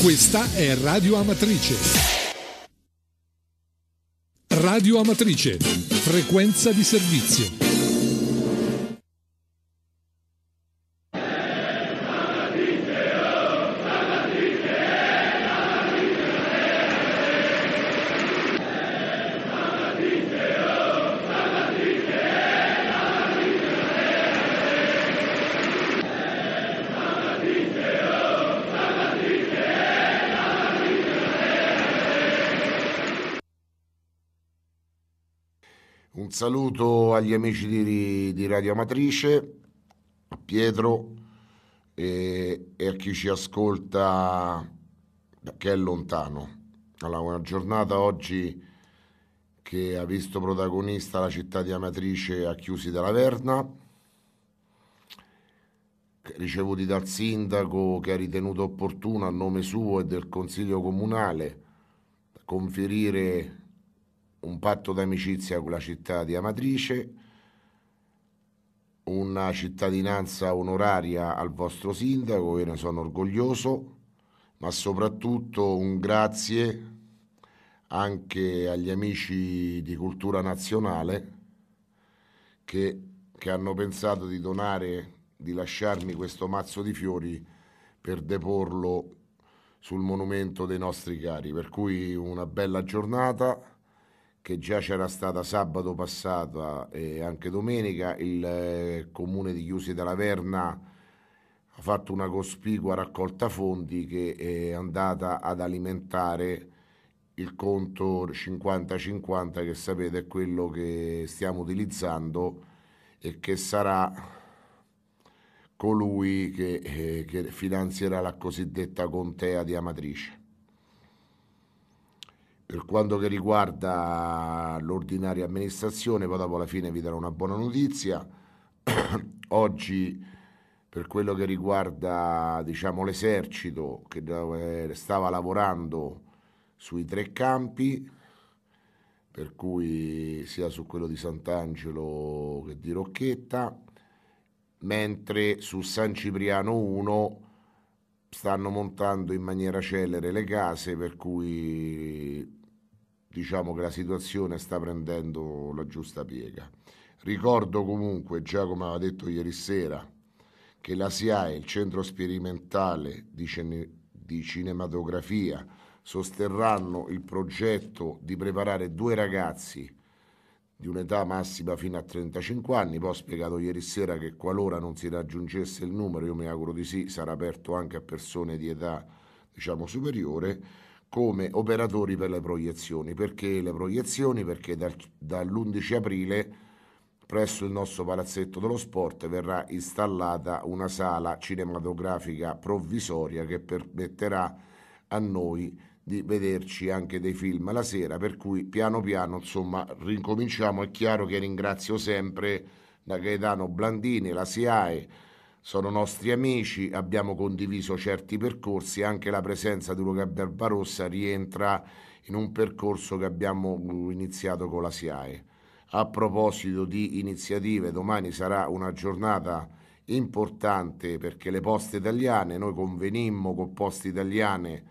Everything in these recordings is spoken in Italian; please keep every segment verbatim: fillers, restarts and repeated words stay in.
Questa è Radio Amatrice. Radio Amatrice, frequenza di servizio. Un saluto agli amici di, di Radio Amatrice, a Pietro e, e a chi ci ascolta che è lontano. Allora, una giornata oggi che ha visto protagonista la città di Amatrice a Chiusi della Verna, ricevuti dal sindaco che ha ritenuto opportuno a nome suo e del Consiglio Comunale conferire un patto d'amicizia con la città di Amatrice, una cittadinanza onoraria al vostro sindaco, io ne sono orgoglioso, ma soprattutto un grazie anche agli amici di Cultura Nazionale che, che hanno pensato di donare, di lasciarmi questo mazzo di fiori per deporlo sul monumento dei nostri cari, per cui una bella giornata che già c'era stata sabato passata e anche domenica. Il eh, comune di Chiusi della Verna ha fatto una cospicua raccolta fondi che è andata ad alimentare il conto cinquanta cinquanta, che sapete è quello che stiamo utilizzando e che sarà colui che, eh, che finanzierà la cosiddetta contea di Amatrice. Per quanto che riguarda l'ordinaria amministrazione, poi dopo alla fine vi darò una buona notizia. Oggi, per quello che riguarda, diciamo, l'esercito, che stava lavorando sui tre campi, per cui sia su quello di Sant'Angelo che di Rocchetta, mentre su San Cipriano uno stanno montando in maniera celere le case, per cui diciamo che la situazione sta prendendo la giusta piega. Ricordo comunque, già come aveva detto ieri sera, che la S I A E, il Centro Sperimentale di, Cine- di Cinematografia, sosterranno il progetto di preparare due ragazzi di un'età massima fino a trentacinque anni. Poi ho spiegato ieri sera che qualora non si raggiungesse il numero, io mi auguro di sì, sarà aperto anche a persone di età, diciamo, superiore, come operatori per le proiezioni. Perché le proiezioni? Perché dal, dall'undici aprile presso il nostro palazzetto dello sport verrà installata una sala cinematografica provvisoria che permetterà a noi di vederci anche dei film la sera, per cui piano piano insomma rincominciamo. È chiaro che ringrazio sempre da Gaetano Blandini, la S I A E, sono nostri amici, abbiamo condiviso certi percorsi, anche la presenza di Luca Barbarossa rientra in un percorso che abbiamo iniziato con la S I A E. A proposito di iniziative, domani sarà una giornata importante perché le Poste Italiane, noi convenimmo con Poste Italiane,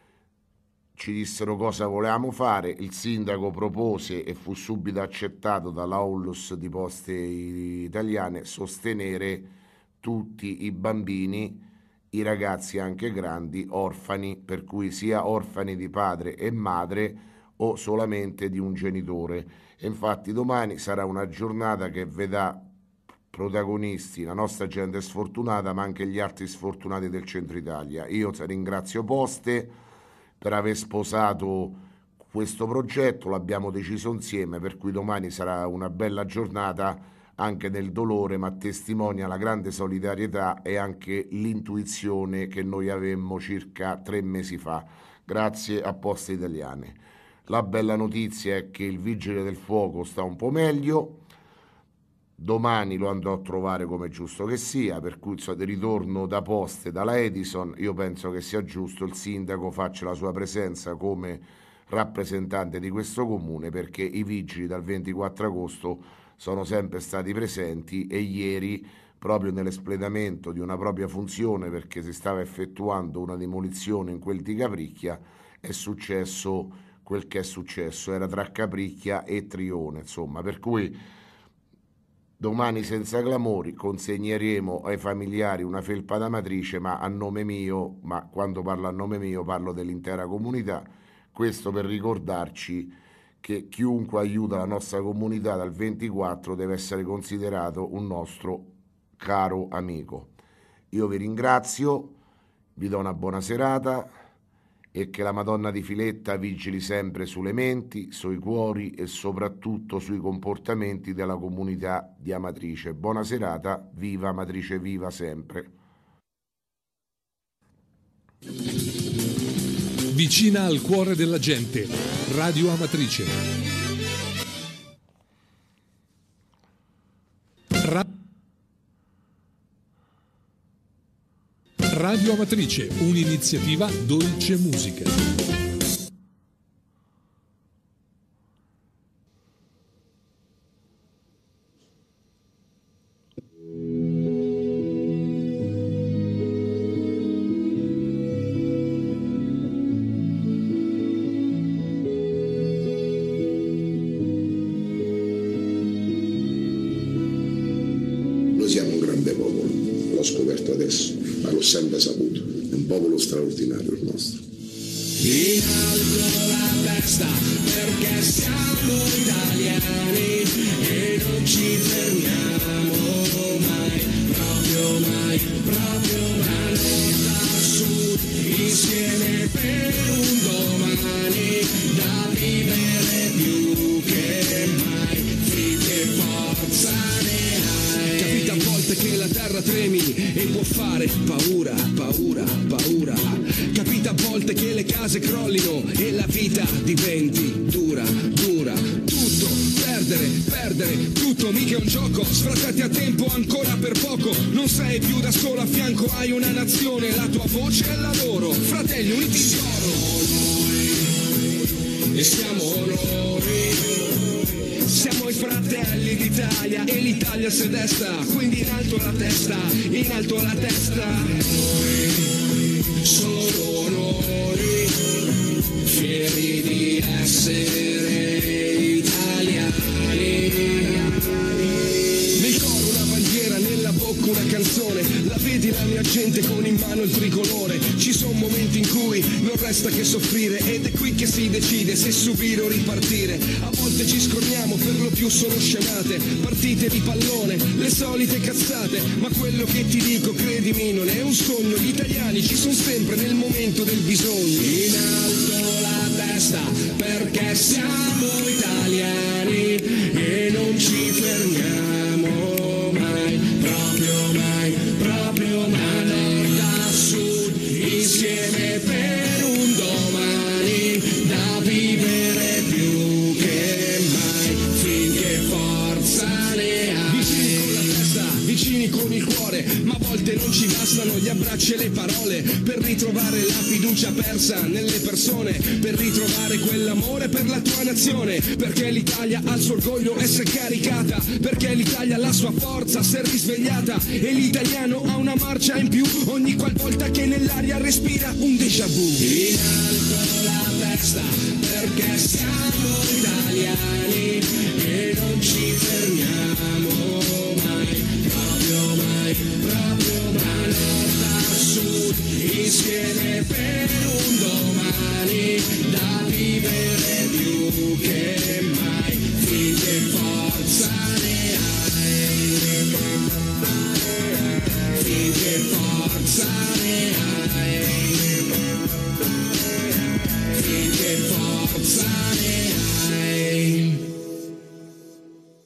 ci dissero cosa volevamo fare, il sindaco propose e fu subito accettato dall'Aulus di Poste Italiane sostenere tutti i bambini, i ragazzi anche grandi, orfani, per cui sia orfani di padre e madre o solamente di un genitore. E infatti domani sarà una giornata che vedrà protagonisti la nostra gente sfortunata, ma anche gli altri sfortunati del centro Italia. Io ringrazio Poste per aver sposato questo progetto, l'abbiamo deciso insieme, per cui domani sarà una bella giornata anche nel dolore, ma testimonia la grande solidarietà e anche l'intuizione che noi avemmo circa tre mesi fa, grazie a Poste Italiane. La bella notizia è che il vigile del fuoco sta un po' meglio, domani lo andrò a trovare come giusto che sia, per cui di ritorno da Poste, dalla Edison, io penso che sia giusto il sindaco faccia la sua presenza come rappresentante di questo comune, perché i vigili dal ventiquattro agosto sono sempre stati presenti, e ieri, proprio nell'espletamento di una propria funzione, perché si stava effettuando una demolizione in quel di Capricchia, è successo quel che è successo, era tra Capricchia e Trione, insomma, per cui domani senza clamori consegneremo ai familiari una felpa da matrice, ma a nome mio, ma quando parlo a nome mio parlo dell'intera comunità, questo per ricordarci che chiunque aiuta la nostra comunità dal ventiquattro deve essere considerato un nostro caro amico. Io vi ringrazio, vi do una buona serata e che la Madonna di Filetta vigili sempre sulle menti, sui cuori e soprattutto sui comportamenti della comunità di Amatrice. Buona serata, viva Amatrice, viva sempre. Vicina al cuore della gente, Radio Amatrice. Ra- Radio Amatrice, un'iniziativa Dolce Musica. Noi siamo un grande popolo, l'ho scoperto adesso, ma l'ho sempre saputo, è un popolo straordinario il nostro. In alto la testa perché siamo italiani e non ci fermiamo mai, proprio mai, proprio mai, nord a sud, insieme per un domani da vivere più che mai, finché forza ne hai. Capita a volte che la terra tremi e può fare paura, paura, paura. Capita a volte che le case crollino e la vita diventi dura, dura. Tutto, perdere, perdere, tutto mica è un gioco. Sfrattati a tempo ancora per poco. Non sei più da solo, a fianco hai una nazione. La tua voce è la loro. Fratelli uniti siamo noi e siamo noi. Siamo i fratelli d'Italia e l'Italia si desta, quindi in alto la testa, in alto la testa. Noi, solo noi, fieri di essere italiani. Nel coro una bandiera, nella bocca una canzone, la vedi la mia gente con in mano il tricolore. Ci sono momenti in cui non resta che soffrire ed è qui che si decide se subire o ripartire. A volte ci scorniamo, per lo più sono scemate, partite di pallone, le solite cazzate, ma quello che ti dico credimi non è un sogno. Gli italiani ci sono sempre nel momento del bisogno. In alto la testa perché siamo italiani e non ci fermiamo mai, proprio mai, proprio mai, nord a sud, insieme per un domani da vivere più che mai, finché forza ne hai. Vicini con la testa, vicini con il cuore, ma a volte non ci bastano gli abbracci e le parole per ritrovare la fiducia persa nelle persone, per ritrovare quell'amore per la tua nazione, perché l'Italia ha il suo orgoglio e si è caricata, perché l'Italia ha la sua forza, si è risvegliata e l'italiano ha una marcia in più ogni qualvolta che nell'aria respira un déjà vu. In alto la testa perché siamo italiani e non ci fermiamo mai, proprio mai, proprio mai, nord a sud, insieme per un domani da vivere più che mai, finché forza ne hai, finché forza